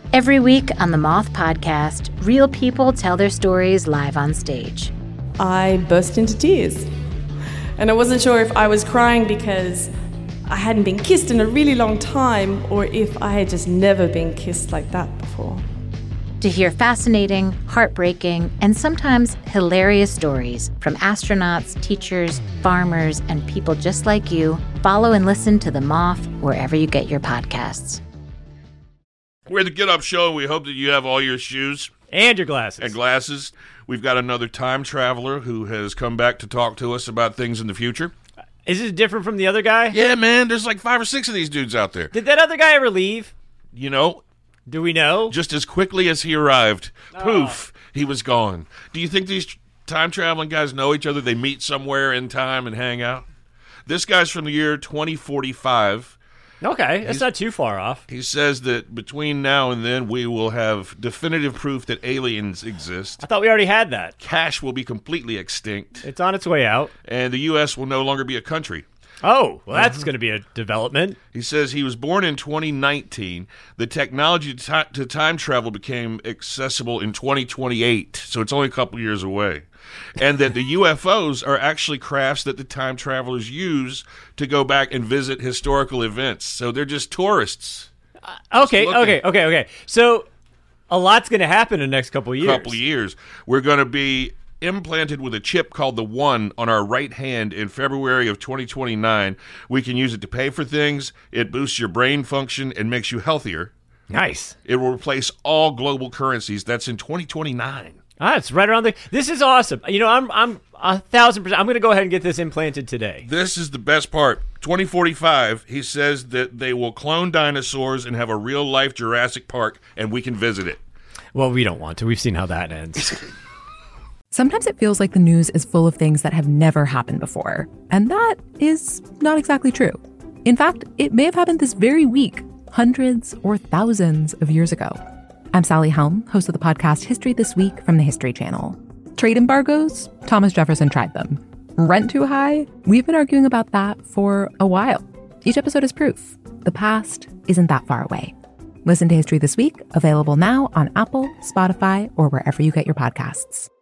Every week on the Moth Podcast, real people tell their stories live on stage. I burst into tears. And I wasn't sure if I was crying because I hadn't been kissed in a really long time or if I had just never been kissed like that before. To hear fascinating, heartbreaking, and sometimes hilarious stories from astronauts, teachers, farmers, and people just like you, follow and listen to The Moth wherever you get your podcasts. We're the Get Up Show, and we hope that you have all your shoes. And your glasses. And glasses. We've got another time traveler who has come back to talk to us about things in the future. Is this different from the other guy? Yeah, man, there's like 5 or 6 of these dudes out there. Did that other guy ever leave? You know. Do we know? Just as quickly as he arrived, poof, he was gone. Do you think these time-traveling guys know each other? They meet somewhere in time and hang out? This guy's from the year 2045. Okay, that's not too far off. He says that between now and then, we will have definitive proof that aliens exist. I thought we already had that. Cash will be completely extinct. It's on its way out. And the U.S. will no longer be a country. Oh, well, that's going to be a development. He says he was born in 2019. The technology to time travel became accessible in 2028, so it's only a couple years away. And that the UFOs are actually crafts that the time travelers use to go back and visit historical events. So they're just tourists. Okay. So a lot's going to happen in the next couple of years. We're going to be implanted with a chip called the One on our right hand in February of 2029. We can use it to pay for things. It boosts your brain function and makes you healthier. Nice. It will replace all global currencies. That's in 2029. It's right around This is awesome. You know, I'm 1,000%. I'm going to go ahead and get this implanted today. This is the best part. 2045, he says that they will clone dinosaurs and have a real-life Jurassic Park, and we can visit it. Well, we don't want to. We've seen how that ends. Sometimes it feels like the news is full of things that have never happened before, and that is not exactly true. In fact, it may have happened this very week, hundreds or thousands of years ago. I'm Sally Helm, host of the podcast History This Week from the History Channel. Trade embargoes? Thomas Jefferson tried them. Rent too high? We've been arguing about that for a while. Each episode is proof. The past isn't that far away. Listen to History This Week, available now on Apple, Spotify, or wherever you get your podcasts.